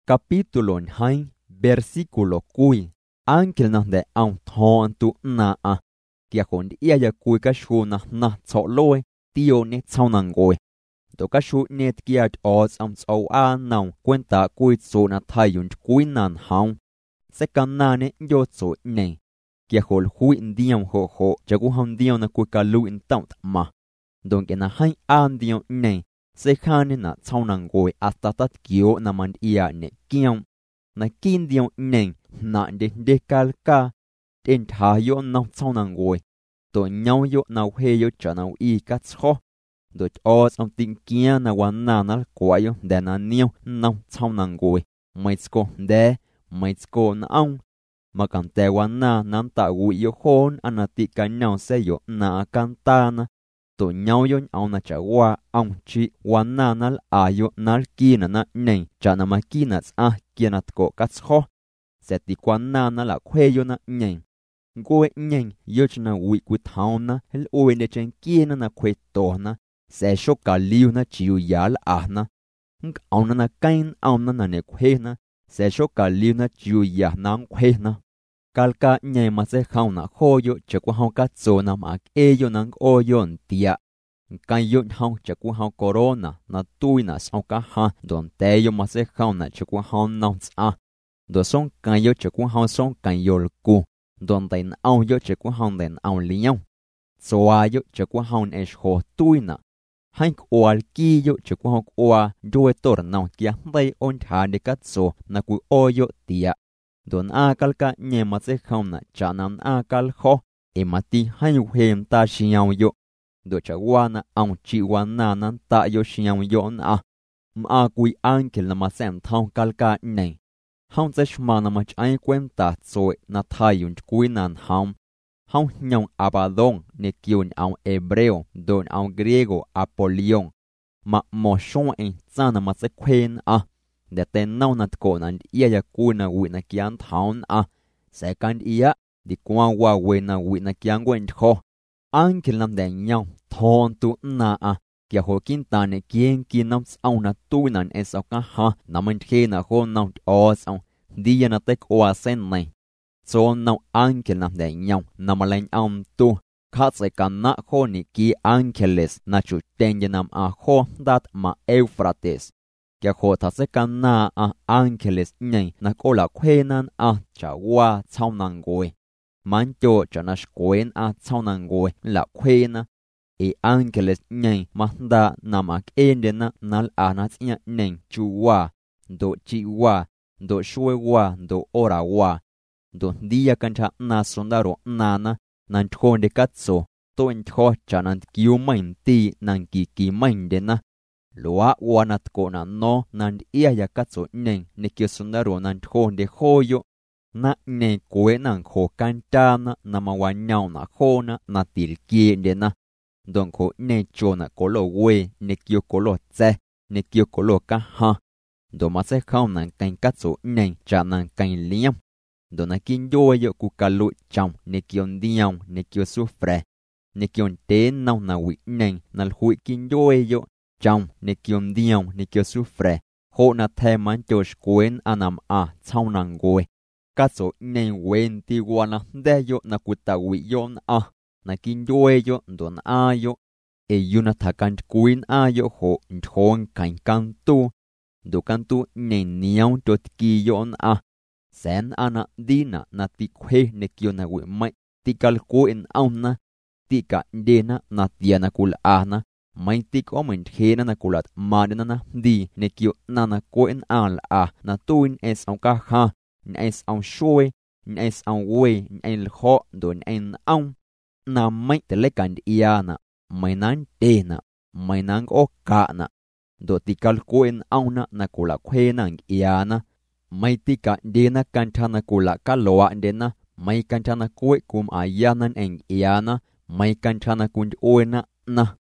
capítulo 2, versículo 9. Ángel na de ang thon tu na a. Kia hồn ia ya cùi cá shu na tsọ lôi, tiêu nét sau nàng ngồi. Tổ cá shu nét kia ở trong tsọ a nào quen ta cùi tsọ na thay yun cùi nàn hông. Sẽ cần na nét vô tsọ này. Kia hồn hui điong hồ hồ, chả cú hông điong na cùi cá lưu in tổng mà. Đồng kia na hai an điong này, sẽ khá nên na sau nàng ngồi hasta tát kiyo na man ia nè kiong. Na kin điong này, na de calca. Trên thả yo nông sau nàng ngồi, tổ nhau yo nào hê yo cho nào y cắt khó, tổ cho trong tiếng kia na quan na nó quả yo để na niêu nông sau nàng ngồi, mấy cô để mấy cô na ông, mà càng tệ quan na nắm tạo quỷ yo hôn anh na tị cái nhau sẽ yo na can ta na, tổ nhau yo ông na trả qua ông chỉ quan na nó yo nó kia na này trả na mà kia na kia na cổ cắt khó, sẽ tị quan na nó là khuê yo na này. Ngôi nhanh yêu cho na vị của thao na hel ôi để trên kia na khuê tổ na sẽ số cả liu na chịu giá là na ông na kain ông na nè khuê na sẽ số cả liu na chịu giá na khuê na calca nhảy mà sẽ không na khô yo chỉ qua hông cắt số na mà e yo na ô yo tia cái yo hông chỉ qua hông corona na tui na sau cả ha don te yo mà sẽ không na chỉ qua hông nong do song cái yo chỉ qua hông song cái yo cu Don tên ông yo chỉ có hông tên ông liêu. Xoa yo chỉ có hông es hồ tui na. Hank oal ki yo chỉ có hông oa đuôi tор nào kia đây ôn thả để cắt số na cú o yo tia. Don a calca nhẹ mà sẽ không na cha nam a cal khó. E mà ti hay hem ta xiao yo. Do cha wa na ông chỉ wa na nan ta yo xiao yo na. Ma cui ankel na mà xem thong calca này. Hông sẽ mà nằm ai quen ta rồi na thay yun cúi nàn hông. Hông nhông Abaddon nè kiون ông Hebreo đồn ông Griego Apollyon. Mà mò xong anh cha nằm sẽ quen để tên nào nà cổ nà ia ya cúi nà quỷ nà kian thảo sẽ can ia đi qua qua quê nà quỷ nà kian quen khó. Anh kì làm đèn nhau thôn tu nà kia hồ kinh ta nè kiên kiên nằm ông nà tu nà e sao cả ha nằm anh khi nà khô nằm ở sao đi nà tếch oa sen này cho nằm anh kia nằm đèn nhau nằm lên ông tu khát sẽ cần nà khô nì kia Angeles nà chủ tên ya nằm khô dat mà Euphrates kia hồ thật sẽ cần nà Angeles nhảy nà cô là khuê nan trả qua sau nàng ngồi man cho cho nà quên sau nàng ngồi là khuê na e Angeles nhảy mà đã nằm en đến nal anat nhảy neng chu wa do chi wa do shue wa do ora wa do dia kancha na sondaro nana nan thon de katso to en tho chanan kiu main ti nan ki main de na loa wanat ko na no nan ia ya katso neng ne ki sondaro nan thon de hoyo na ne ko nan kho kanta na ma wa nyao na kho na til ki de na don ko ne chona ko lo we ne kyo ko lo tse ne kyo ko lo ka ha do ma se khao nan kan katso neng cha nan kan liam do na kin yo yo ku kalu chang ne kyon diang ne kyo sufre ne kyon te nau na wi neng na hui kin yo chang ne kyon diang ne kyo sufre ho na the man cho skuen anam chau nang goi katso neng wen ti wana de yo na kuta wi yon na kin yo don yo e yuna thakan kuin yo ho thong kan tu do kan tu ne niao tot ki yon sen ana dina na ti khe ne kyo na wi mai ti kal ko en na ti ka de na tiana kul na mai ti ko men the na kulat ma de na di ne kyo na ko en na tuin es au ka ha es au shoi es au we en ho don en na mai te le kan ia na mai nan te na mai nang o ka na do ti kal ko en na kula khe nang ia na mai ti ka de na kan thana kula ka loa de na mai kan thana ko kum ayanan eng ia na mai kan thana kun o na